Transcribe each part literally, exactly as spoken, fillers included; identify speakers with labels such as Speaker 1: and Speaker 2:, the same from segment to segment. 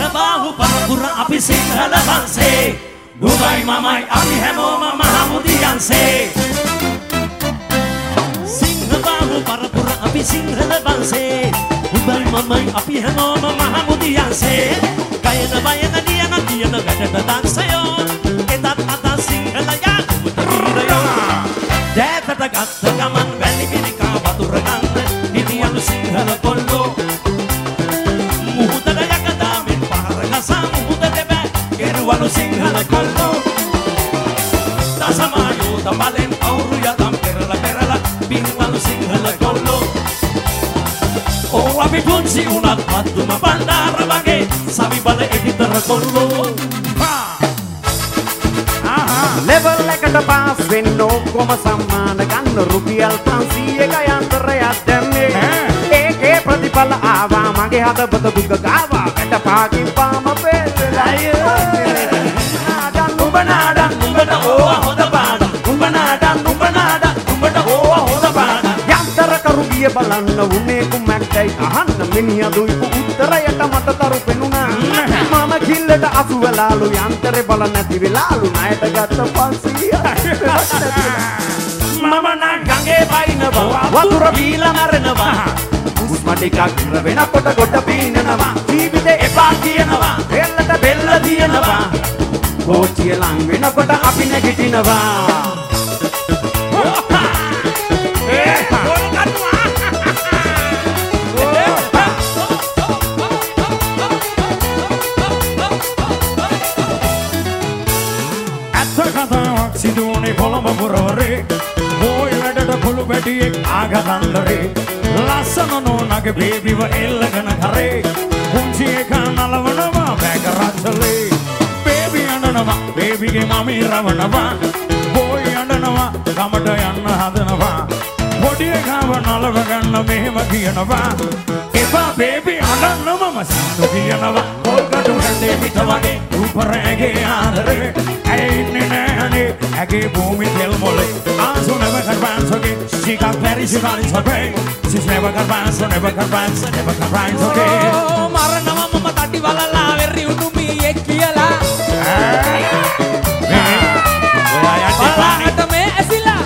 Speaker 1: bahu parapur api sinhala bangse Dubai mamai api hamoma mahamudiyanse Singha bahu parapur api sinhala bangse Dubai mamai api hamoma mahamudiyanse Kayana bayana diyana diyana gadata dansayo Etat atas sinhala ya kumutirayo Detata gatta gaman veli virika baturaganda Nidiyanu sinhala kollo Muhutada yakadamin paragasa muhutada be Geruwanu sinhala kollo Dasamayo tambalen auru yadam perala perala Bintanu sinhala kollo Oh api punsi unat matuma bandara bage Sabi bale editara kollo
Speaker 2: Level එකට pass වෙන්න ඔක්කොම සම්මාන ගන්න රුපියල් පන්සීයක යන්ත්‍රයක් දැම්මේ ඒකේ ප්‍රතිඵල ආවා මගේ හදවත දුක ගාවා වැට පාකින් පාම පෙරලා නාඩන් නුඹ නාඩන් නුඹට ඕවා හොද පාඩම් නුඹ නාඩන් නුඹ නාඩන් නුඹට ඕවා හොද පාඩම් යන්ත්‍ර කරුගිය බලන්න උනේ කුමක්දයි අහන්න මිනිහා දුයිපු උත්තරයට මට තරු පෙනුණා මම කිල්ලට අසු වෙලාලු යන්ත්‍රේ බල නැති වෙලාලු ණයට ගත්ත පන්සීය මම නම් ගඟේ පයින්නවා වතුර බීලා මැරෙනවා උස්ම ටිකක් ඉර වෙනකොට කොට පීනනවා ජීවිතේ එපා කියනවා දෙල්ලට බෙල්ල දිනනවා කෝච්චිය ලං වෙනකොට අපි නැගිටිනවා සිදුවනේ කොළඹ පුරවරේ බෝයි වැඩට පොළු බැටියෙක් ආගදන්නරේ ලස්සන නෝනගේ බේබිව එල්ලගෙන කරේ පුංචි එකා නලවනවා බෑග රච්චලේ බේබි අඬනවා බේබිගේ මමී රවනවා බෝයි අඬනවා ගමට යන්න හදනවා පොඩි එකාව නලව ගන්න මෙහෙම කියනවා එපා බේබි අඬන්න මම සින්දු කියනවා පොල්කටු හැන්දේ පිට වගේ රූපරෑගේ ආදරේ ඇයින්නේ නෑනේ ඇගේ භූමි තෙල් මොලේ ආසු never convince okay she got very she got it okay she's never convinced so never convinced never convinced okay
Speaker 3: oh මරනවා මම තටි වලලා වෙරි උඩුමි එක් කියලා
Speaker 2: ඔයා යටි පාට
Speaker 3: මේ ඇසිලා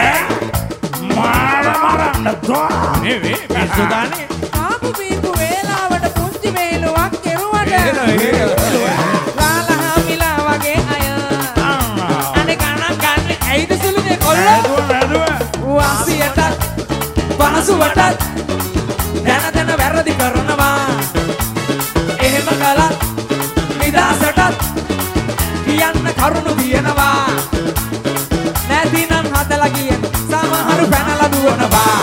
Speaker 2: මාර මරන්න තෝ නෙවේ පිස්සුදානේ
Speaker 3: ආපු බීපු වේලාවට පුංචි වේලුවක් කෙරුවට ලාලා මිලා වගේ අය අනේ කනක් ගන්න ඇයිද සුළුනේ කොල්ලෝ වාසියටත් පනසුවටත් දැන දැන වැරදි කරනවා එහෙම කළත් නිදාසටත් කියන්න කරුණු දියනවා නැතිනම් හදලා කියන සමහරු පැනලා දුවනවා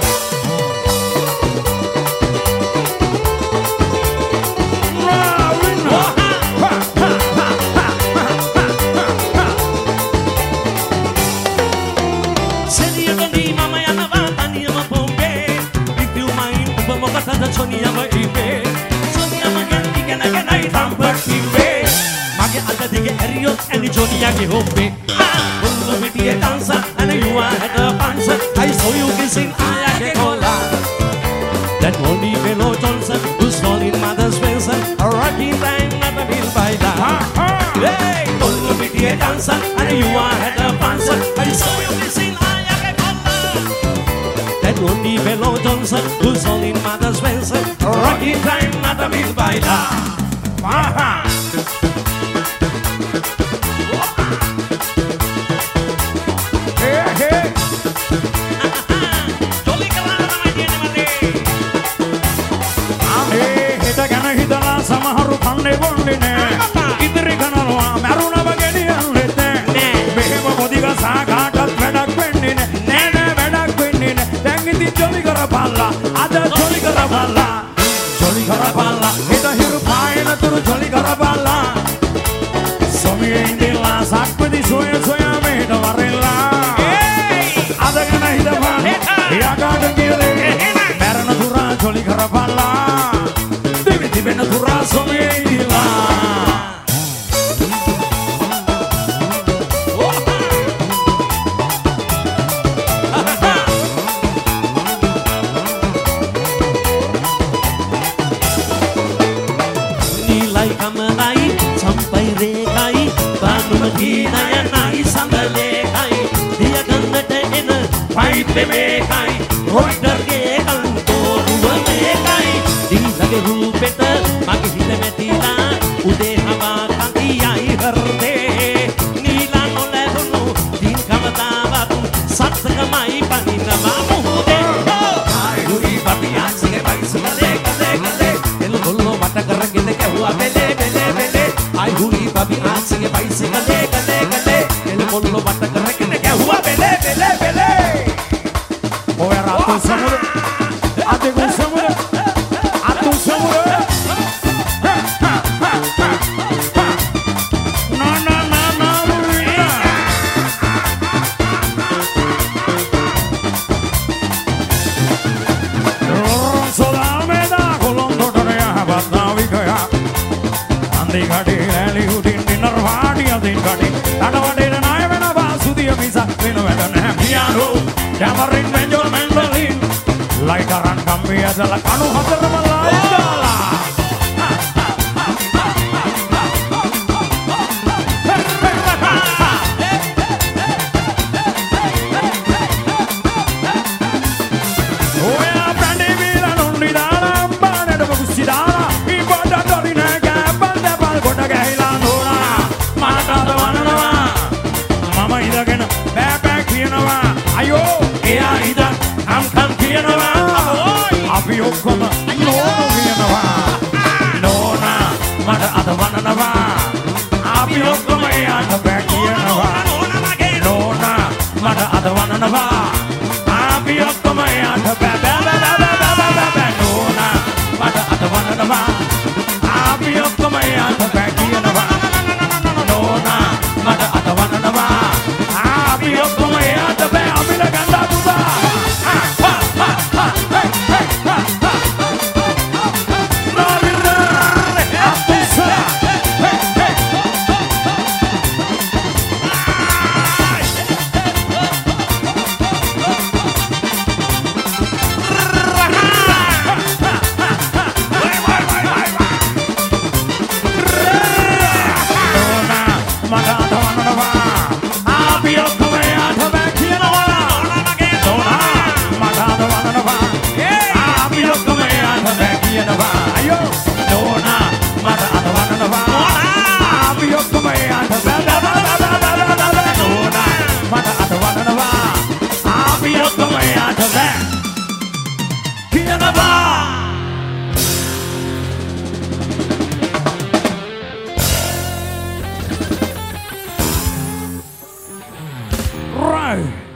Speaker 1: Sonia ma ibe Sonia ma ganti gana gana itam bakimbe Mage alda dige eriot and Sonia ge hope Bullo video dancer and you are at a dancer I saw you kissing Aya ke kola That only fellow Johnson who's falling mother's Spencer A rocky time never will by that Hey Bullo video dancer and you are at a dancer I saw you kissing Aya ke kola That only fellow Johnson who's falling mother's Spencer Rocky time not a big baila Maha Hey hey Jolly kalana nama diyane male Hey heta gana hidala samaharu khanne bonne ne idri ganalwa maruna bageni anlete mehema modiga saagatat wedak wenne ne ne ne wedak wenne ne දැන් ඉතින් ජොලි කරපල්ලා අද ජොලි කරපල්ලා ජොලි කරපල්ලා හිත හිරු පායන තුරු ජොලි කරපල්ලා සොමියේ ඉඳලා සක්පති සොය සොයා මෙහෙට වරෙල්ලා අද ගැන හිතපන් එයාට කියන්නේ මරණ තුරා ජොලි කරපල්ලා දෙවි තිබෙන තුරා සොමියේ ඉඳලා හීනයනයි සඳලේකයි දිය ගන්නට එන පයිප්පේ මේකයි රොයිටර්ගේ කල්තෝරුව මේකයි දීලගේ රූපෙට මගේ හිත නැතිලා උදේ හවා කඳියයි හර්දේ නීලා නොලැබුණු දින් කවදාවත් සත්සකමයි පනිනවා මුහුදේ ආයි හුයි පපියාසිගේ පයිසුලේ කලේ කලේ එළු කොල්ලෝ මට කරගෙන කැහුවා බෙලේ බෙලේ බෙලේ ආයි හුයි පපියාසිගේ පයිසුලේ කලේ කලේ එළු කොල්ලෝ මට කරගෙන කැහුවා බෙලේ බෙලේ බෙලේ
Speaker 2: ඔය රතු සමුද අතේ ගු සමුද අතු සමුද නා නා නා නා සෝදාමෙදා කොළොන්තොටට යහපත් නාවිකයා අන්දි කඩේ ඇලි උඩින් දිනර වාඩිය දින් කඩේ අඩවඩේන ණය වෙනවා සුදිය මිසක් වෙන වැඩ නැහැ පියානෝ යමරින් මෙන්ජෝ මෙන්බලින් ලයිටරන් කම්බිය සල කණු හතරම ලයිට් දාලා ඔයා බ්‍රැන්ඩි වීලා නොන්ඩි දාලා අම්බානට මුකුස්සි දාලා ඉබඩ ඩොරි නෑ ගෑබල් දැබල් ගොඩ ගැහිලා නෝනා මට අද වනනවා මම ඉඳගෙන බෑ බෑ කියනවා අයෝ එයා ඉඳන් හම් කම් කියනවා අපි ඔක්කොම නෝනෝ කියනවා නෝනා මට අද වනනවා අපි ඔක්කොම එයාට බෑ කියනවා නෝනා මට අද වනනවා අපි ඔක්කොම එයාට බෑ බෑ බෑ බෑ බෑ බෑ බෑ නෝනා මට අද වනනවා අපි ඔක්කොම එයාට බෑ කියනවා නෝනා මට අද වනනවා අපි ඔක්කොම එයාට බෑ අපිට ගන්නවා පුතා Right.